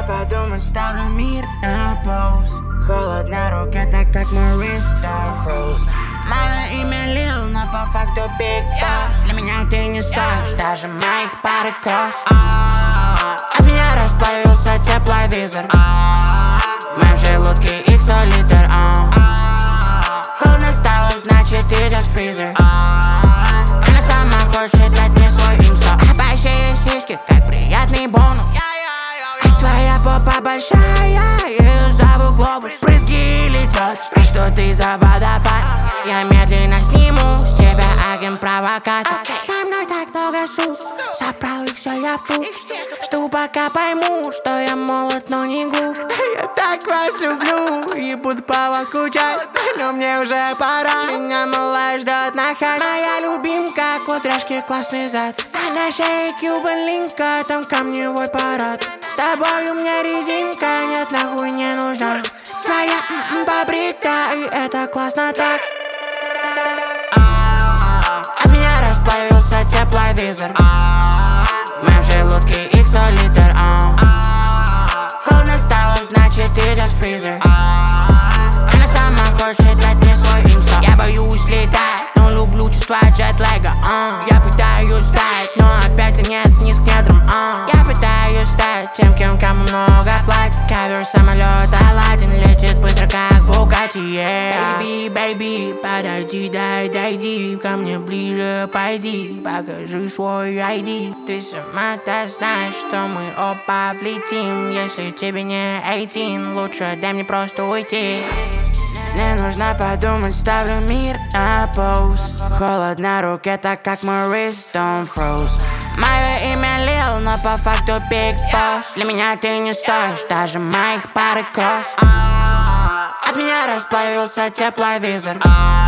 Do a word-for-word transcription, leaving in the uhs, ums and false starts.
подумать, ставлю мир на пауз. Холодна рука, так как мой Риста фроз. Мое имя Лил, но по факту Big Boss. Для меня ты не стоишь даже моих пары кос. От меня расплавился тепловизор. В моем желудке их сто литр. Холодно стало, значит идет фризер. Она сама хочет дать мне свой инсо. А большие сиськи, как приятный бонус. Твоя попа большая, я ее зову глобус. Брызги летят, и что ты за водопад? Я медленно сниму с тебя агент-провокатор. Со мной так много су, собрал их все я в ту. Жду пока пойму, что я молод, но не глуп. Я так вас люблю и буду по вам скучать, но мне уже пора. Меня малая ждет на хат. Моя любимка, кудряшки, классный зад. А на шее Cuban линка, там камневой парад. С тобой у меня резинка, нет, нахуй не нужна. Твоя м-м побрита, и это классно так. От меня расплавился тепловизор. В моем желудке их сто литр. Холодно стало, значит идет фризер. Она сама хочет дать мне свой инсо. Я боюсь летать, но люблю чувствовать джетлега. Я пытаюсь стать, но опять нет вниз к недрам. Я пытаюсь стать тем, кем кому много платят. Ковер самолета Аладдин летит быстро, как Бугатти. Baby, baby, подойди, дай, дойди ко мне ближе, пойди, покажи свой ай ди. Ты сама-то знаешь, что мы оба влетим. Если тебе не восемнадцать, лучше дай мне просто уйти. Мне нужно подумать, ставлю мир на пауз. Холодна рука, так как мой Риста фроз. Мое имя Лил, но по факту Big Boss. Для меня ты не стоишь даже моих пары кос. От меня расплавился тепловизор.